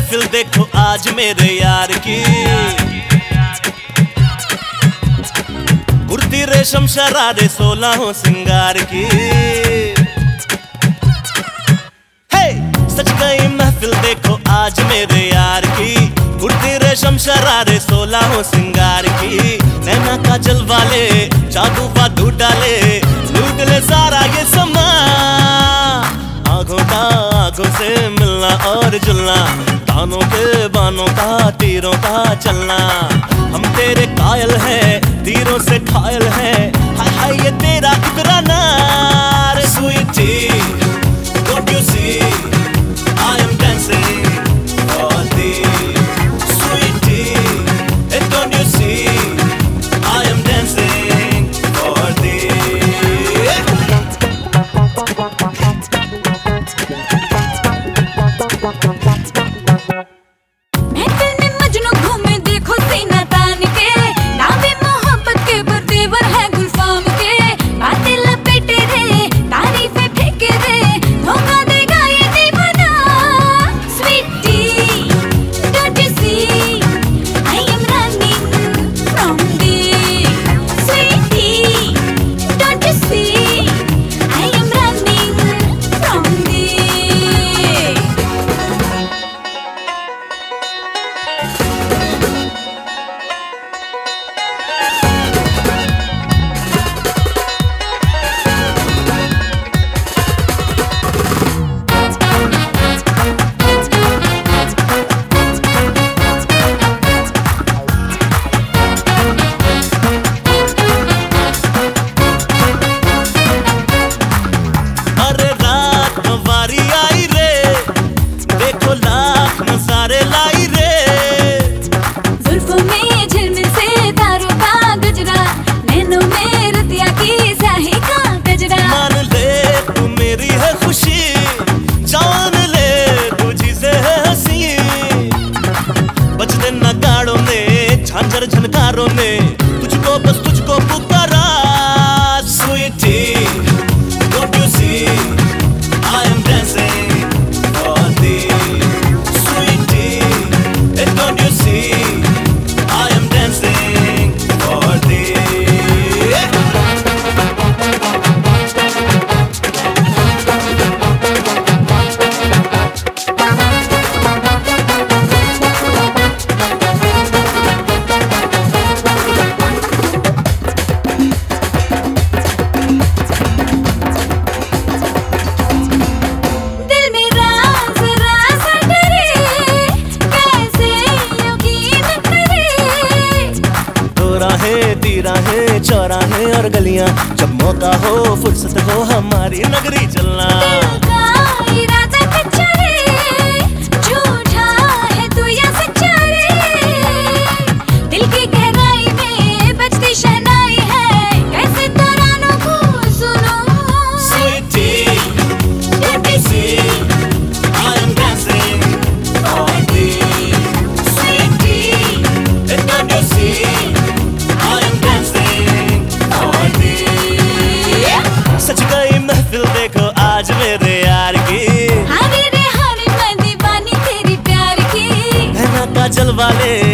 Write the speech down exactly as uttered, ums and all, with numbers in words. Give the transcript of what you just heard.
महफिल देखो आज मेरे यार की। कुर्ती रेशम शरारे सोलहों सिंगार की। हे सच गई महफिल देखो आज मेरे यार की। कुर्ती रेशम शरारे सोलहों सिंगार की। नैना काजल वाले जादू वादू डाले लूट ले सारा ये समा। आंखों का आंखों से मिलना और जुलना, तानों के बानों का तीरों का चलना। हम तेरे कायल हैं तीरों से घायल हैं, हाय हाय ये तेरा इकराना। Sweety don't you see I am dancing for thee। Sweetie don't you see I am dancing for thee। झांझर झनकारों ने तुझको बस तुझको पुकारा। Sweety don't you see I am dancing for thee। Sweetie don't you see I am dancing for thee। राहें चौराहे और गलियां, जब मौका हो फुर्सत हो हमारी नगरी चलना। दिल का इरादा कच्चा रे, झूठा है तू या सच्चा रे। दिल की गहराई में बजती शहनाई है, कैसे तरानों को सुनो। Sweetie don't you see I am dancing for thee। Sweetie don't you see सच गई महफिल देखो आज मेरे यार की। हारे रे हारे मैं दीवानी तेरी प्यार की। नैना काजल वाले